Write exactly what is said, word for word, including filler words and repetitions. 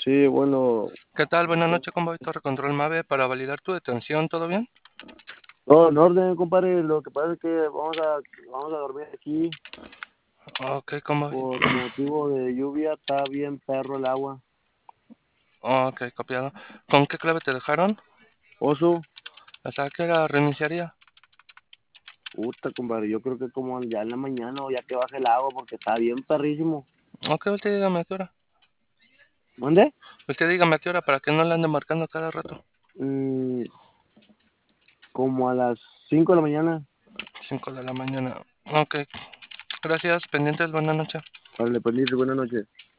Sí, bueno, ¿Qué tal? Buenas noches, compa Torre Control Mave para validar tu detención, ¿todo bien? todo en orden, compadre. Lo que pasa es que vamos a, vamos a dormir aquí Ok, compa. por motivo de lluvia. Está bien perro el agua. Ok, copiado. ¿Con qué clave te dejaron? Oso, ¿Hasta qué hora reiniciaría? puta, compadre. Yo creo que como ya en la mañana o ya que baje el agua porque está bien perrísimo. Ok, usted dígame a qué hora. ¿Dónde? Usted dígame a qué hora para que no le ande marcando cada rato. Mm, como a las cinco de la mañana. Cinco de la mañana. Ok, gracias, pendientes, buenas noches. Para le buenas noches.